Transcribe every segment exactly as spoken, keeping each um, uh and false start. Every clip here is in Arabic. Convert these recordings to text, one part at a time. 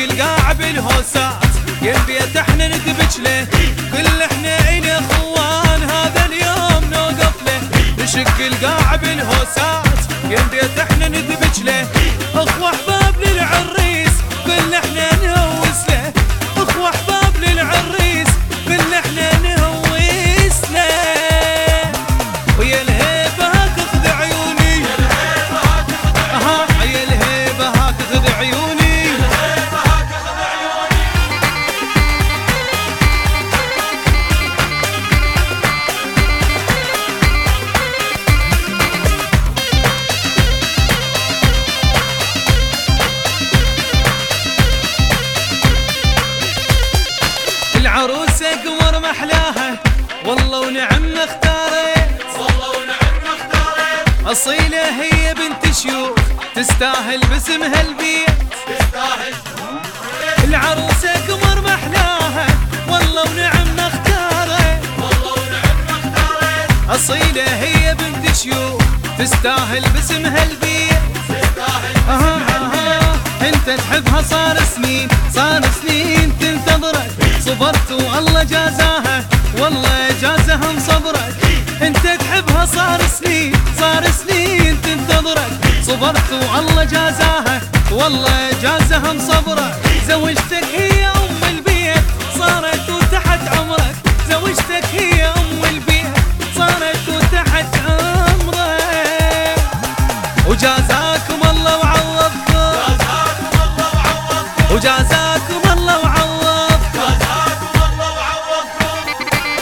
القاع بالهوسات ينبيت احنا ندبج له كل احنا الى اخوان هذا اليوم نوقف له نشق القاع بالهوسات ينبيت احنا ندبج له اخوة احباب للعريس كل احنا نهوس له اخوة احباب للعريس كل احنا نهوس له ويا الهيبة هاك خذ عيوني اها يا الهيبة هاك خذ عيوني العروسة قمر محلاها والله ونعم اختارت والله ونعم اختارت أصيلة هي بنت شيوخ تستاهل باسمها البيت تستاهل العروسة قمر محلاها والله ونعم اختارت والله ونعم اختارت أصيلة هي بنت شيوخ تستاهل باسمها البيت تستاهل أها أها انت تحبها صار سنين صار سنين تنتظرك صبرت والله جازاها والله جازها مصبرك انت تحبها صار سنين صار سنين تنتظرك صبرت والله جازاها والله جازها مصبرك زوجتك هي ام البيت صارت وتحت عمرك زوجتك هي ام البيت صارت وتحت عمرك وجازاكم الله وعوضكم جزاكم الله وعوضكم وجازاكم الله وعوضكم جزاكم الله وعوضكم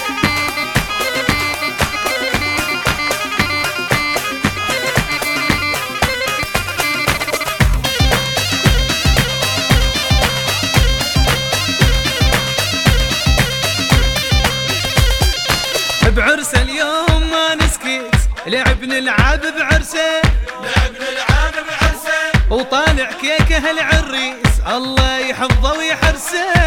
بعرسه اليوم ما نسكت لعب نلعب بعرسه لعب نلعب بعرسه وطالع كيكه العريس الله يحفظه ويحرسه